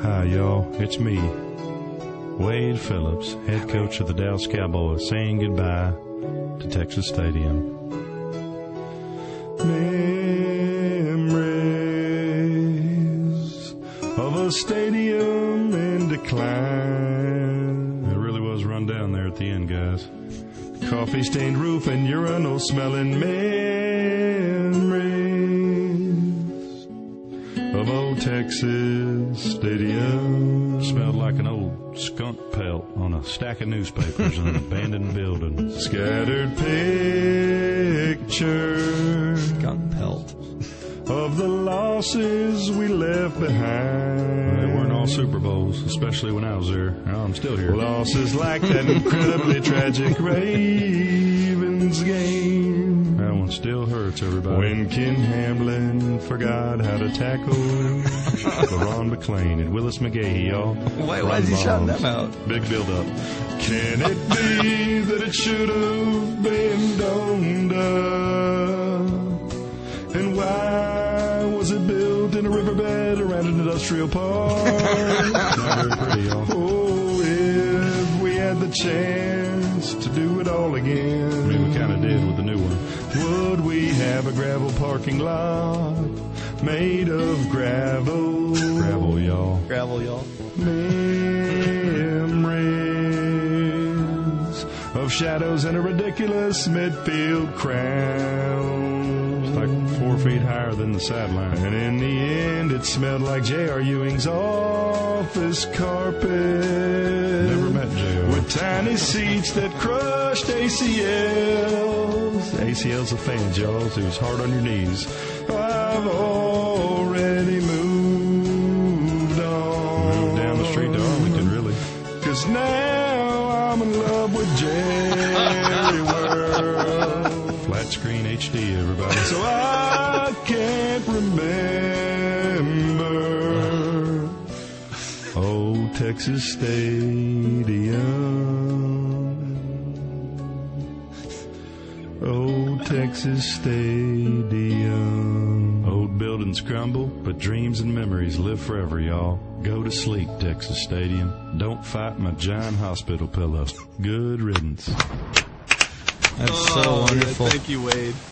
Hi, y'all. It's me, Wade Phillips, head coach of the Dallas Cowboys, saying goodbye to Texas Stadium. Memories of a stadium in decline. It really was run down there at the end, guys. Coffee-stained roof and urinal-smelling memories of old Texas Stadium. Smelled like an old skunk pelt on a stack of newspapers in an abandoned building. Scattered pictures. Skunk pelt. Of the losses we left behind. They weren't all Super Bowls, especially when I was there. Well, I'm still here. Losses like that incredibly tragic Ravens game. That one still hurts everybody. When Ken Hamlin forgot how to tackle LeRon McClain and Willis McGahee, y'all. Why is he shouting them out? Big build-up. Can it be that it should have been domed up? And why was it built in a riverbed around an industrial park? Not very pretty, y'all. Oh, if we had the chance to do it all again. I mean, we kind of did with the new one. Would we have a gravel parking lot made of gravel? Gravel, y'all. Gravel, y'all. Memories of shadows and a ridiculous midfield crown. Like 4 feet higher than the sideline. And in the end, it smelled like J.R. Ewing's office carpet. Never met J.R. With tiny seats that crushed ACLs. ACLs of fans, y'all, so it was hard on your knees. I've already moved on. Moved down the street to Arlington, really. 'Cause now I'm in love with Jerry World. Flat screen HD, everybody. So I can't remember old Texas Stadium. Old Texas Stadium. Old buildings crumble, but dreams and memories live forever, y'all. Go to sleep, Texas Stadium. Don't fight my giant hospital pillow. Good riddance. That's so wonderful. Thank you, Wade.